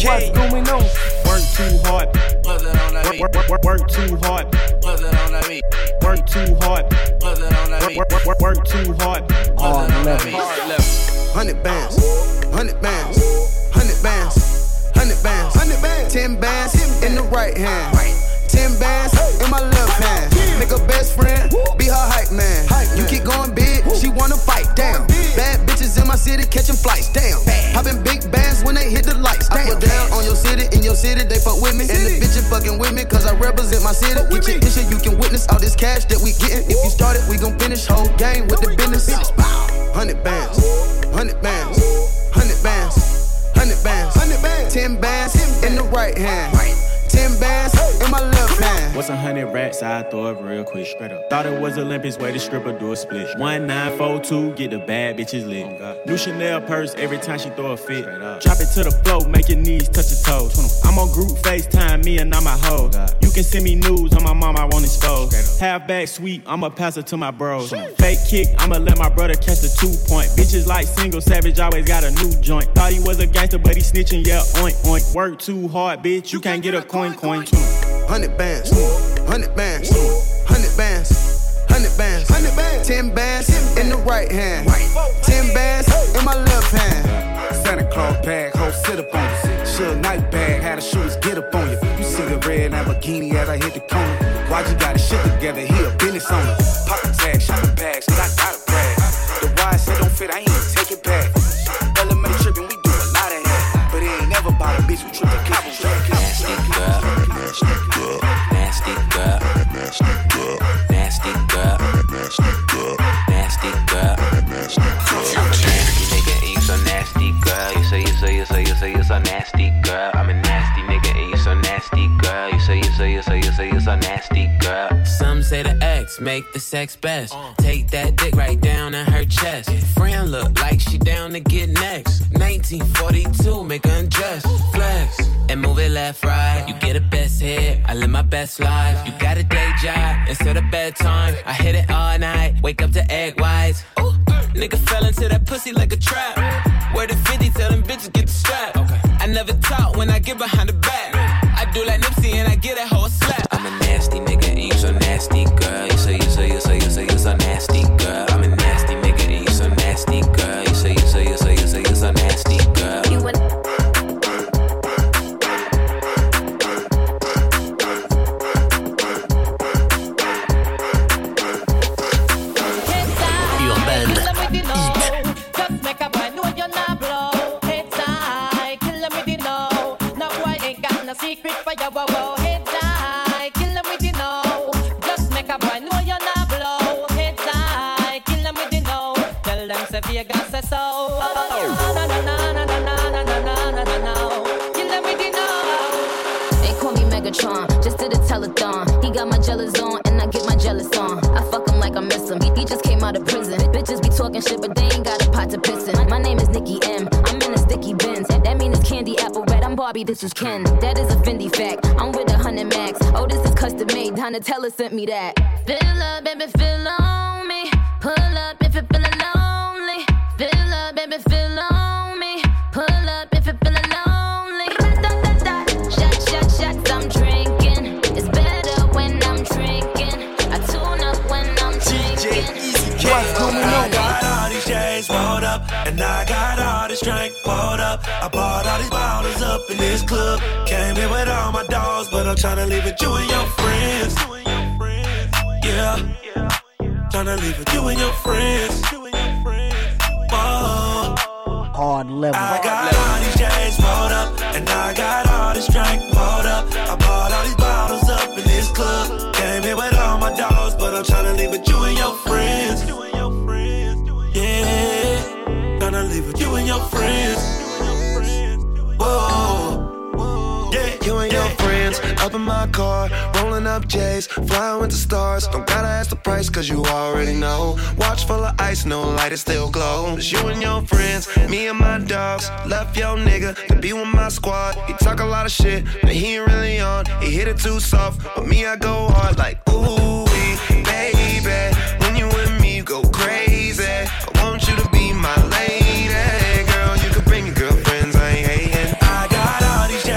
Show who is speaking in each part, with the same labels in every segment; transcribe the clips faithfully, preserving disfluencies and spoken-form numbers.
Speaker 1: What's going on? Work too hard.
Speaker 2: Put it on that beat.
Speaker 1: Work, work, work, work too hard.
Speaker 2: Put it on that beat.
Speaker 1: Work too hard.
Speaker 2: Put it on that beat.
Speaker 1: Work, work, work, work too hard.
Speaker 2: Hard level.
Speaker 3: Hundred bands, hundred bands, hundred bands, hundred bands, hundred bands, ten bands in the right hand, ten bands in my left hand. Make a best friend, be her hype man. You keep going big, she wanna fight. Damn, bad bitches in my city catching flights. Damn, popping big bands when they hit the lights. I put down on your city, in your city they fuck with me, and the bitches fucking with me 'cause I represent my city. Each edition you can witness all this cash that we gettin'. If you started, we gon' finish whole game with the business. Hundred bands. Hundred bands, hundred bands, hundred bands, hundred bands, ten bands in the right hand, ten bands in my left hand.
Speaker 1: What's a hundred racks? I throw it real quick, straight up. Thought it was Olympics, way to stripper do a split. One nine four two, get the bad bitches lit. Oh, new Chanel purse every time she throw a fit. Drop it to the floor, make your knees touch your toes. I'm on group FaceTime, me and not my hoe. You can send me news on my mom, I won't expose. Half back sweet, I'ma pass it to my bros. Fake kick, I'ma let my brother catch the two point. Bitches like single savage, always got a new joint. Thought he was a gangster, but he snitching, yeah, oink oink. Work too hard, bitch, you can't get a coin coin.
Speaker 3: Hundred bands, hundred bands, hundred bands, hundred bands, hundred bands, ten bands in the right hand, ten bands in my left hand.
Speaker 4: Santa Claus bag, ho, sit up on you. Suge Knight bag, had the shooters get up on you. You see the red Lamborghini as I hit the corner. Why'd you got his shit together? He a business owner. Pop the tag, shopping bags, cause I got a brag. The wire said don't fit, I ain't even take it back. Elementary tripping, we do a lot of that. But it ain't never about a bitch, we trip the cobble.
Speaker 5: Nasty girl, nasty girl, nasty girl, nasty girl, nasty girl, nasty girl, nasty girl, nasty girl. I'm a nasty nigga and you so nasty girl. You say you say you say you say you so nasty girl. I'm a nasty nigga and you so nasty girl. You say you say you say you say you so nasty girl.
Speaker 6: Some say the X make the sex best. Take that dick right down in her chest. Friend look like she down to get next. nineteen forty-two, make her undress. Flex and move it left, right. You get a best hit, I live my best life. You got a day job instead of bedtime. I hit it all night, wake up to egg whites. Ooh, nigga fell into that pussy like a trap. Where the fifty, tell them bitches get the strap. Okay. I never talk when I get behind the back. I do like Nipsey and I get that hoe a slap.
Speaker 5: I'm a nasty nigga and you so nasty girl. You say you say you say you say you so nasty girl. I'm a nasty nigga and you so nasty girl. You say you say you say you say you so nasty girl. You would
Speaker 7: secret for your wow, head die, kill them with you know. Just make a boy know you're not blow. Head die, kill them with you know. Tell them say Vegas say so. Oh, na na na na na na na na na na na. Kill them with you know.
Speaker 8: They call me Megatron, just did a telethon. He got my jealous on, and I get my jealous on. I fuck him like I miss him. He, he just came out of prison. Bitches be talking shit, but they ain't got a pot to piss in. My name is Nicki M. I'm in a sticky Benz. That mean it's candy apple red. I'm Barbie, this is Ken. That is a Fendi fact. I'm with a hundred max. Oh, this is custom made. Donatella sent me that. Fill up, baby, fill on me. Pull up if you're feeling lonely. Fill up, baby, fill on me. Pull up if you're feeling lonely. Shot, shot, shots, I'm drinking. It's better when I'm drinking. I tune up when I'm drinking.
Speaker 9: What's going on? I got all these J's rolled up, and I got all this drink poured up. I bought all these bottles up in this club. Came in with all my dogs, but I'm tryna leave with you and your friends. Yeah, tryna leave with you and your friends. Whoa.
Speaker 1: Hard level.
Speaker 9: I got all these J's rolled up, and I got all this drink poured up. I bought all these bottles up in this club. Came in with all my dogs, but I'm tryna leave with you and your friends. Yeah, tryna leave with you and your friends. Whoa, yeah, you and your friends up in my car, rolling up J's, flying with the stars. Don't gotta ask the price, cause you already know. Watch full of ice, no light, it still glow. It's you and your friends, me and my dogs. Left your nigga to be with my squad. He talk a lot of shit, but he ain't really on. He hit it too soft, but me, I go hard like, ooh, baby. When you with me, you go crazy. I want you to be my lady. Girl, you can bring your girlfriends, I ain't hating. I got all these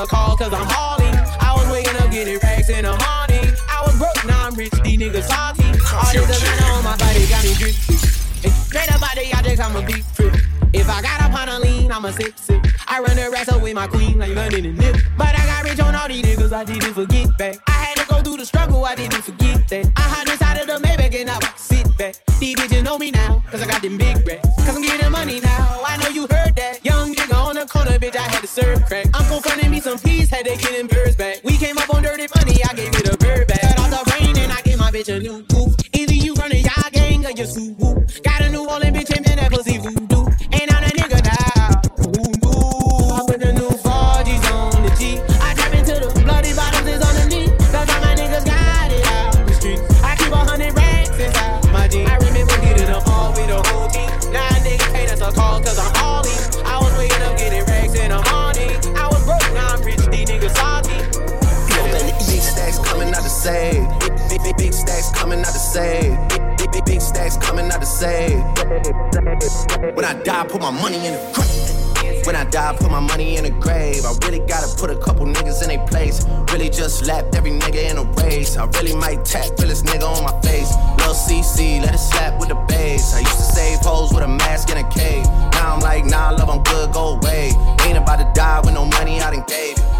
Speaker 6: a call cause I'm hauling. I was waking up getting racks in the morning. I was broke, now I'm rich, these niggas salty. All this designer on my body got me drip. Straight up out the yacht, just I'm a big trip. If I got up on a lean, I'm a sip sip. I run the rest up with my queen like London and Nip. But I got rich on all these niggas, I didn't forget that. I had to go through the struggle, I didn't forget that. I had inside of the Maybach and I would sit back. These bitches know me now, cause I got them big racks. Cause I'm getting money now, I know you heard that. Young nigga on the corner, bitch, I had to serve crack. Uncle funding me some peas, had to get them birds back. We came up on dirty money, I gave it a bird back. Cut off the rain and I gave my bitch a new coupe. Either you running y'all gang or you swoop whoop. Got a New Orleans bitch and that pussy voodoo. And I'm a nigga now. Ooh, ooh. I put the new four G's on the G. I trap into the bloody bottoms is on the knee. That's how my niggas got it out the streets. I keep a hundred racks inside my jeans. I remember getting them all with the whole team. Now a nigga pay us a call cause I'm hauling. I was waking up getting racks in the morning. I was broke, now I'm rich, these niggas salty.
Speaker 9: Big stacks coming out to save. Big, big, big stacks coming out to save. Big, big, big stacks coming out to save. When I die, put my money in the grave. When I die, put my money in the grave. I really gotta put a couple niggas in their place. Really just lapped every nigga in a race. I really might tap realest nigga on my face. Lil' C C, let it slap with the bass. I used to save hoes with a mask in a cave. Now I'm like, nah, love, I'm good, go away. Ain't about to die with no money I done gave it.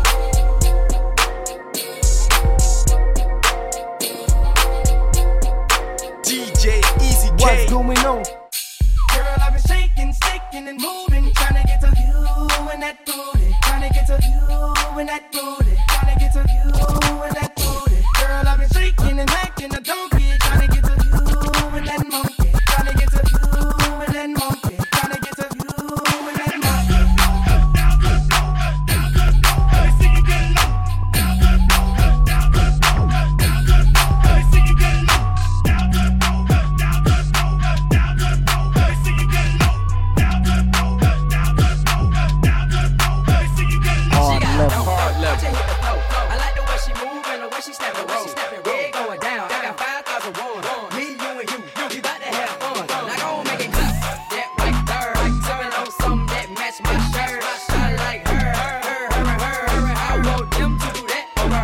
Speaker 3: What's going on?
Speaker 10: Girl, I've been shaking, shaking and moving, trying to get to you and that booty, trying to get to you and that booty, trying to get to you and that booty. Girl, I've been shaking and acting a donkey, trying to get to you and that monkey, trying to get to you and that monkey, trying to get to you and that monkey. Let me see you get low. Let me see you get low.
Speaker 3: Hard level.
Speaker 10: I like the way she move and the way she snap and roll. Yeah, going down. I got five thousand one. Me, you, and you. We about to have fun. Now go make it clap. That right there. Serving on something that match my shirt. I like her, her, her, her, her. I want them to do that over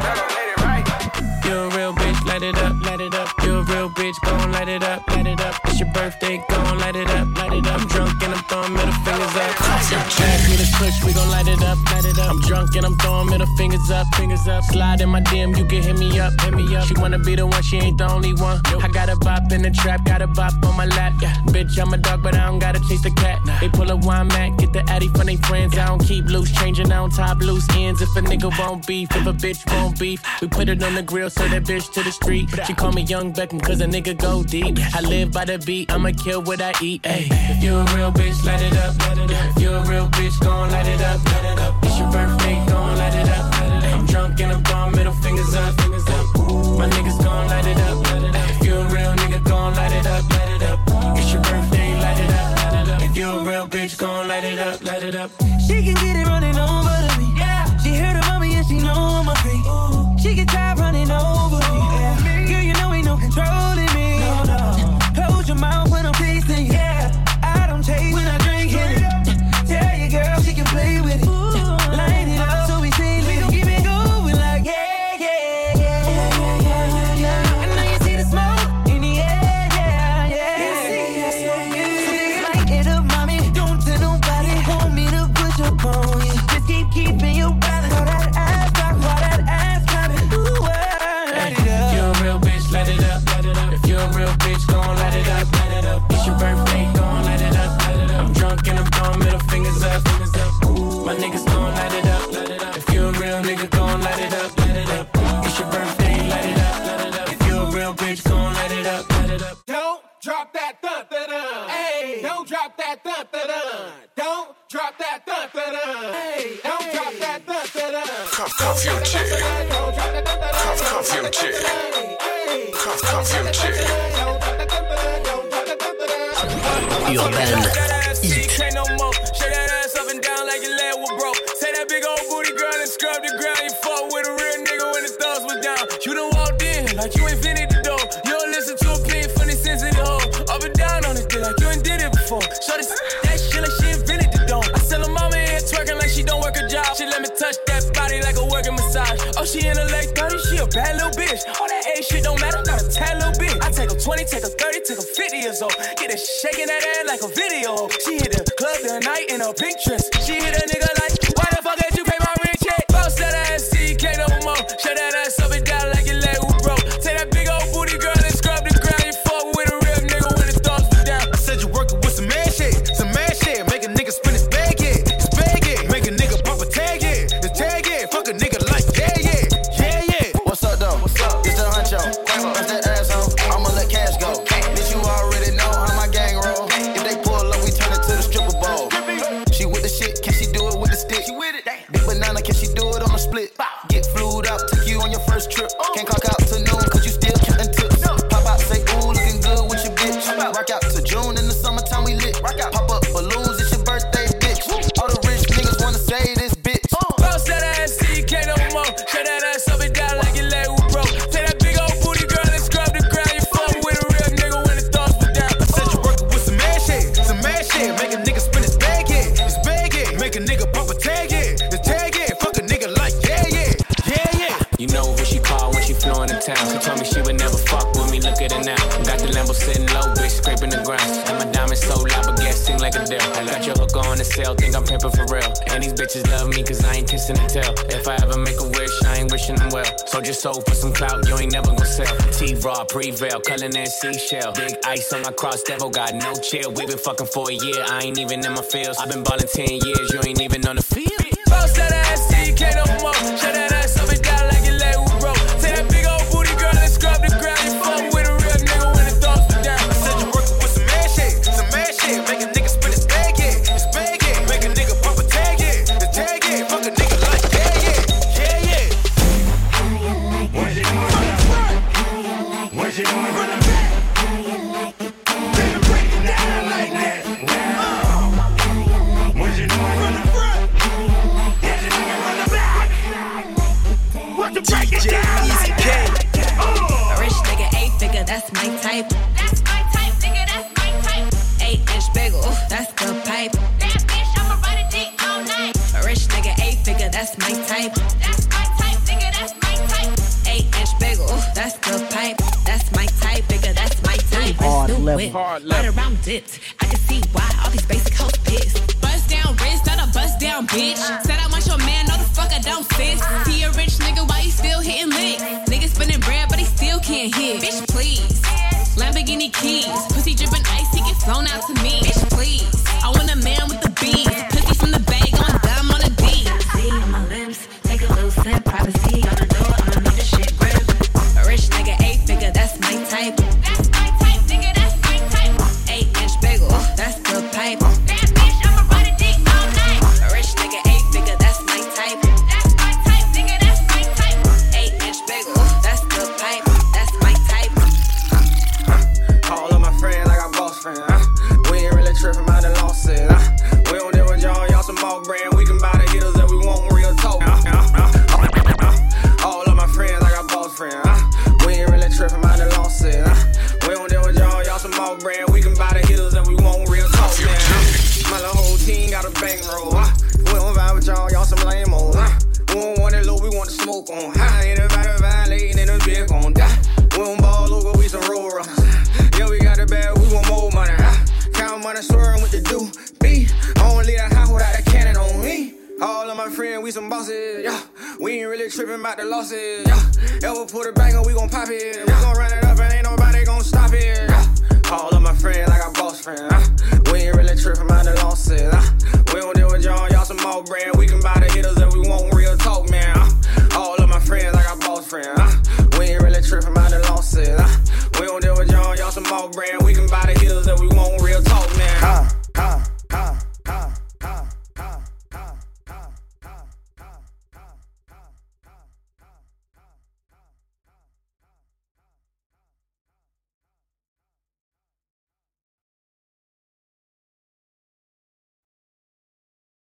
Speaker 10: her.
Speaker 6: You're a real bitch, light it up, light it up. You're a real bitch, gon' light it up, light it up. It's your birthday, gon' light it up, light it up. I'm drunk and I'm throwing middle fingers up. Pass me the push, we gon' light it up, light it up. I'm drunk and I'm throwing middle fingers up, fingers up. Slide in my D M, you can hit me up, hit me up. She wanna be the one, she ain't the only one. I got a bop in the trap, got a bop on my lap. Yeah, bitch, I'm a dog, but I don't gotta chase the cat. They pull a wine mat, get the addy from they friends. I don't keep loose, changing, I don't top loose ends. If a nigga won't beef, if a bitch won't beef, we put it on the grill, so that bitch to the street. She call me Young Beckham, cause a nigga go deep. I live by the beat, I'ma kill what I eat. Ay. If you a real bitch, light it up, light it up. If you a real bitch, gon' light it up, light it up. It's your birthday, gon' light it up, light it up. I'm drunk and I'm throwing middle fingers up, fingers up. My niggas gon' light it up, light it up. If you a real nigga, gon' light it up, light it up. It's your birthday, light it up, light it up. If you a real bitch, gon' light it up, light it up.
Speaker 10: She can get it running over to me. Yeah. She heard about me and she know I'm a freak. Ooh. She get tired running over me. Yeah. Girl, you know ain't no controlling me. No, no. Close your mouth when I'm tasting you. Yeah. I don't taste when I drink it. Tell your girl she can play with it. Ooh. Line it up so we say we gon' keep it going like yeah, yeah, yeah, yeah, yeah, yeah. I know you see the smoke in the air, yeah, yeah, yeah, yeah, yeah. Light it up, mommy. Don't tell nobody. Want me to push up on you. Just keep keeping your balance. All that ass rock, all that ass clapping. Ooh, light it up.
Speaker 6: If you're a real bitch, light it up, light it up. If you're a real bitch, gon' light it up, light it up. It's your birthday, gon' light it up, light it up. I'm drunk and I'm throwing middle fingers up, fingers up. My niggas gon' light it up, light it up. If you're a real nigga, gon' light it up, light it up. It's your birthday, light it up, light it up. If you're a real bitch, gon' light it up, light it up.
Speaker 10: Don't drop that thump da dun. Hey, don't drop that thump da dun. Don't drop that thump da dun. Hey, don't drop that thump da dun.
Speaker 11: Cuff, cuff your chick. Cuff, cuff your chick. Cuff, cuff your chick.
Speaker 12: Urban
Speaker 6: Can't no more. Shake that ass up and down like your leg was broke. Say that big old booty girl and scrub the ground. You fuck with a real nigga when his thumbs was down. You done walked in like you ain't invented the door. You don't listen to a pin from the sensitive hoe. Up and down on this dick like you ain't did it before. Show this that shit like she invented the dome. I sell her mama here twerking like she don't work a job. She let me touch that body like
Speaker 10: Oh, she in her late thirties, she a bad little bitch. All that age shit don't matter, not a tad little bit. I take her twenty, take her thirty, take her fifty years old. Get her shaking that ass like a video. She hit the club the night in a pink dress. She hit a nigga like, why the fuck did you pay my rent check? Bounce that ass, C K no more. Shut that ass up and down like your leg was broke. Take that big old booty girl and scrub the ground. You fuck with a real nigga when the thoughts was down.
Speaker 4: I said you working with some man shit, some man shit. Make a nigga spin his bag, yeah, his bag, yeah. Make a nigga pop a tag, yeah, his tag, yeah. Fuck a nigga like, yeah, yeah, yeah, yeah.
Speaker 3: What's up, though? What's up? It's the huncho. That's that asshole. I'ma let cash go. Bitch, you already know how my gang roll. If they pull up, we turn it to the stripper bowl. She with the shit, can she do it with the stick? She with it. Big banana, can she do it on a split? Get flued out, take you on your first trip. Can't clock out to noon, cause you still counting tips. Pop out, say, ooh, looking good with your bitch. Rock out to June, in the summertime we lit. Pop up balloons, it's your birthday, bitch. All the rich niggas wanna say this bitch.
Speaker 10: Bounce that ass, C K no more. Shut that ass up and down like your leg was broke. Take that big old booty girl and scrub the ground. You fuck with a real nigga when the thoughts was down.
Speaker 4: I said you working with some man shit, some man shit. Make a nigga spin his bag, yeah, his bag, yeah. Make a nigga pop a tag, yeah, his tag, yeah. Fuck a nigga like, yeah, yeah, yeah, yeah.
Speaker 6: You know who she called when she flew into town. She told me she would never fuck with me, look at her now. Got the Lambo sitting low, bitch, scraping the ground. And my diamonds so loud, but gas sing like a deal. I got your hook on the sale, think I'm pimping for real. And these bitches love me cause I ain't kissing and tell. If I ever make a wish, I ain't wishing them well. So just sold for some clout, you ain't never gonna sell. T-Raw, Prevail, Cullen and Seashell. Big ice on my cross, devil got no chill. We been fucking for a year, I ain't even in my fields. I've been ballin' ten years, you ain't even on the field.
Speaker 10: Bounce that ass, C K no more. Shut that ass up and down like your leg was broke. Take that big old booty girl and scrub the ground. You fuck with a real nigga when the thoughts was down.
Speaker 4: I said you working with some man shit, some man shit. Make a nigga spin his bag, yeah, his bag, yeah. Make a nigga pop a tag, yeah, his tag, yeah. Fuck a nigga like, yeah, yeah, yeah, yeah.
Speaker 11: Where's it going from the front? Where's it going from the back? Baby, break it down like that. Where's it going from the front? Where's it going from the back? What to break it down like that?
Speaker 13: A rich nigga, eight figure, that's my type.
Speaker 7: That's my type, nigga, that's my type.
Speaker 13: Eight inch bagel, that's good pipe.
Speaker 7: That bitch, I'ma ride a dick all night.
Speaker 13: A rich nigga, eight figure, that's my type.
Speaker 7: That's my type, nigga, that's my type.
Speaker 13: Eight inch bagel, that's good pipe. That's my type, bigger, that's my type.
Speaker 2: Hard
Speaker 13: New
Speaker 2: level.
Speaker 13: whip,
Speaker 2: Hard
Speaker 13: right
Speaker 2: level.
Speaker 13: around dipped. I can see why all these basic hoes pissed. Bust down wrist, not a bust down bitch. Said I want your man, no the fuck I don't sis. See a rich nigga, why he still hitting licks? Nigga spinning bread, but he still can't hit. Bitch, please. Lamborghini keys, pussy dripping ice, he get flown out to me. Bitch, please. I want a man with the beats. Pussy from the bag on dumb on a D. See on my lips, take a little sip. Privacy on the door, I'ma make the shit grip. A rich nigga, eight figure, that's my type.
Speaker 7: That's my type, nigga, that's my type.
Speaker 13: Eight inch bagel, that's good pipe.
Speaker 7: That bitch, I'ma ride a dick all night.
Speaker 13: A rich nigga, eight figure, that's my type.
Speaker 7: That's my type, nigga, that's my type.
Speaker 13: Eight inch bagel, that's good pipe. That's my type.
Speaker 3: All of my friends, I got boss friends. Uh. We ain't really tripping about the losses. Uh. We don't deal with y'all, y'all some more brand. We can buy the hitters that we want real talk. Uh, uh, uh, uh. All of my friends, I got boss friends. Uh. We ain't really tripping about the losses. Uh. We don't deal with y'all, y'all some more brand. We can buy the hitters that we want real talk. Man. My little whole team got a bankroll. Uh. We don't vibe with y'all, y'all some lame old. Uh. We don't want it low, we want to smoke on high. Anybody violating in a big on die. We don't ball over, we some roll runners. Yeah, we got the bag, we want more money. Uh. Count money, swearing what to do. B, I don't leave the house without a cannon on me. All of my friends, we some bosses, yeah. We ain't really tripping about the losses, yeah. Ever put it back and we gon' pop it. We gon' run it up and ain't nobody gon' stop it, yeah. All of my friends, I got boss friends, uh. We ain't really tripping about the losses, uh. We don't deal with y'all, y'all some more brand. We can buy the hitters that we want real talk, man. Uh. All of my friends, I got boss friends, uh. We ain't really tripping about the losses, uh. We don't deal with y'all, y'all some more brand. We can buy the hitters that we want real talk.